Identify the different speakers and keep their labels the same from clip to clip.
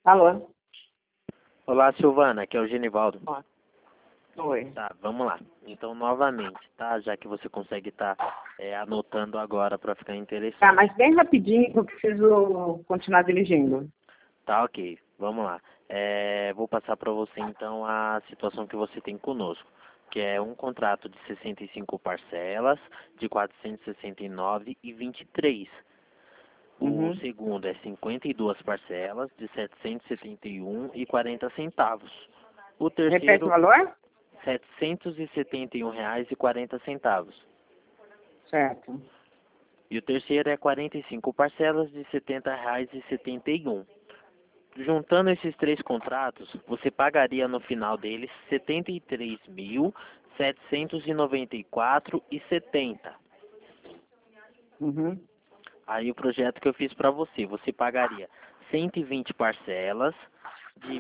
Speaker 1: Alô?
Speaker 2: Olá, Silvana, aqui é o Genivaldo.
Speaker 1: Ó, oi.
Speaker 2: Tá, vamos lá. Então, novamente, tá? Já que você consegue estar anotando agora para ficar
Speaker 1: Tá,
Speaker 2: interessante.
Speaker 1: mas bem rapidinho, que eu preciso continuar dirigindo.
Speaker 2: Tá, ok. Vamos lá. Vou passar para você, então, a situação que você tem conosco, que é um contrato de 65 parcelas, de 469,23. O
Speaker 1: Uhum.
Speaker 2: segundo é 52 parcelas, de 771,40 centavos. O
Speaker 1: Repete o
Speaker 2: terceiro,
Speaker 1: valor?
Speaker 2: R$ 771,40.
Speaker 1: Certo.
Speaker 2: E o terceiro é 45 parcelas de R$ 70,71. Juntando esses três contratos, você pagaria no final deles R$ 73.794,70.
Speaker 1: Uhum.
Speaker 2: Aí o projeto que eu fiz para você, você pagaria 120 parcelas de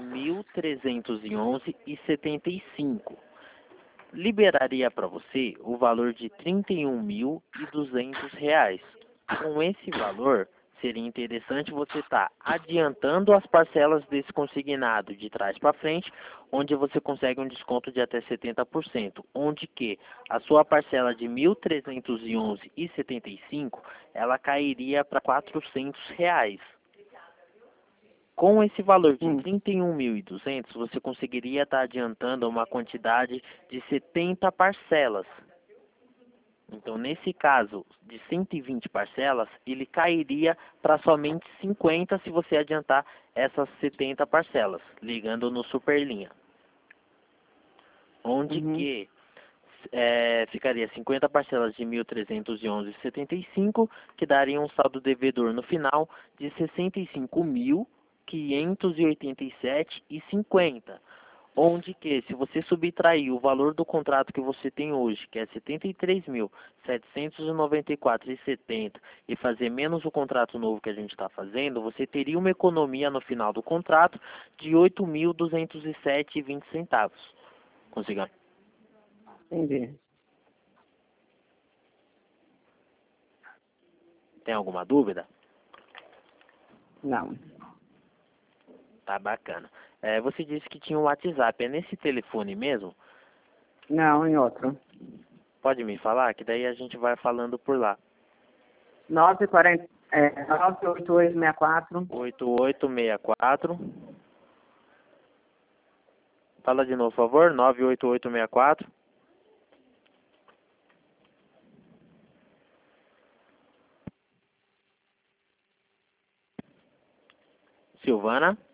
Speaker 2: 1.311,75. Liberaria para você o valor de R$ 31.200. Com esse valor, seria interessante você estar adiantando as parcelas desse consignado de trás para frente, onde você consegue um desconto de até 70%, onde que a sua parcela de R$ 1.311,75, ela cairia para R$ 400. Com esse valor de
Speaker 1: Hum.
Speaker 2: 31.200, você conseguiria estar adiantando uma quantidade de 70 parcelas. Então, nesse caso de 120 parcelas, ele cairia para somente 50 se você adiantar essas 70 parcelas, ligando no Superlinha. Onde
Speaker 1: Uhum.
Speaker 2: que ficaria 50 parcelas de 1.311,75, que daria um saldo devedor no final de 65.587,50. Onde que, se você subtrair o valor do contrato que você tem hoje, que é 73.794,70, e fazer menos o contrato novo que a gente está fazendo, você teria uma economia no final do contrato de 8.207,20. Consiga?
Speaker 1: Entendi.
Speaker 2: Tem alguma dúvida?
Speaker 1: Não.
Speaker 2: Tá bacana. Você disse que tinha um WhatsApp. É nesse telefone mesmo?
Speaker 1: Não, em outro.
Speaker 2: Pode me falar? Que daí a gente vai falando por lá.
Speaker 1: 98864.
Speaker 2: 8864. Fala de novo, por favor. 98864. Silvana?